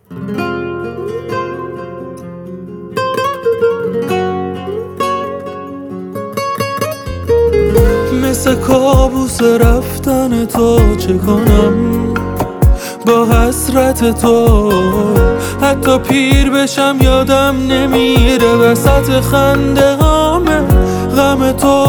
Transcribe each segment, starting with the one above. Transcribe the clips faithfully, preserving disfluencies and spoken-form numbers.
مثل کابوس رفتن تو چه کنم با حسرت تو، حتی پیر بشم یادم نمیره وسط خنده هامه غم تو.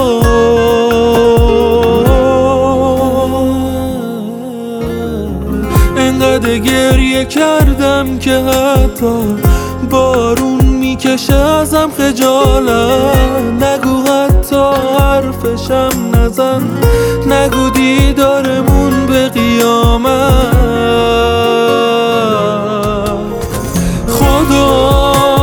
انقدر گریه کردم که حتی بارون میکشه ازم خجالت. نگو حتی حرفشم نزن، نگو دیدارمون به قیامت. خدا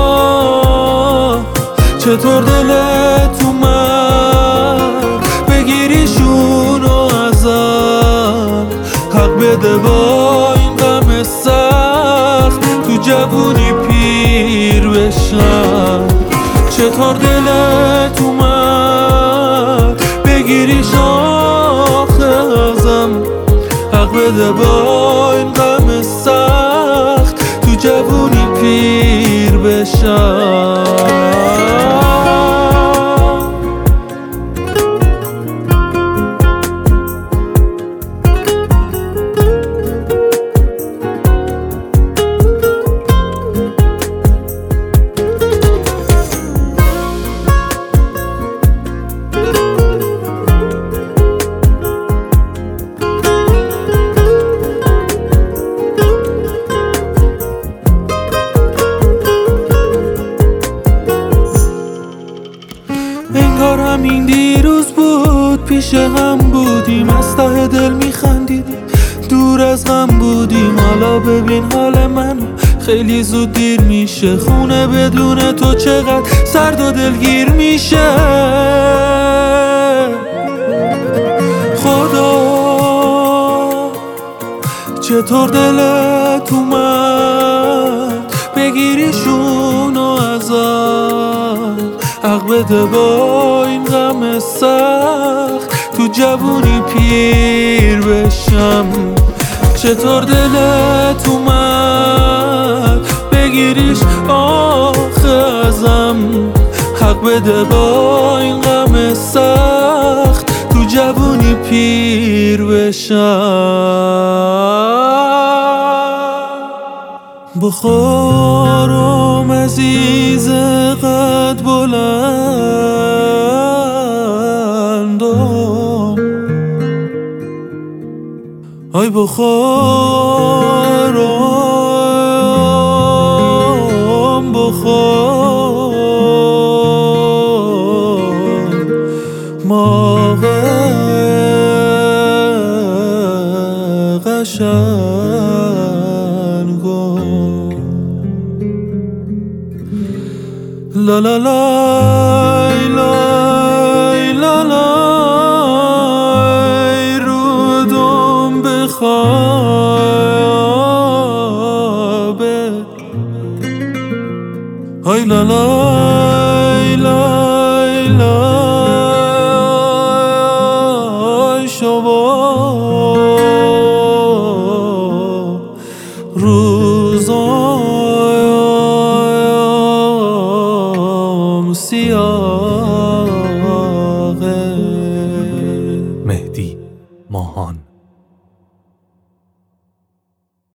چطور دلت اومد بگیریشونو ازم، حق بده با این غم سخت تو جوونی پیر بشم. چطور دلت اومد بگیریش آخه ازم، حق بده با این غم سخت تو جوونی پیر بشم. انگار همین دیروز بود پیش هم بودیم، از ته دل میخندیدیم، دور از غم بودیم. حالا ببین حال منو، خیلی زود دیر میشه. خونه بدون تو چقدر سرد و دلگیر میشه. خدا چطور دلت اومد بگیریشونو ازم، حق بده با این غم سخت تو جوونی پیر بشم. چطور دلت اومد بگیریش آخه ازم، حق بده با این غم سخت تو جوونی پیر بشم. بخارم عزیز قد بلندم، آی بخارم بخار ماه قشنگم. لا لا لای لای لا لای رودم بخوابه، های لا لا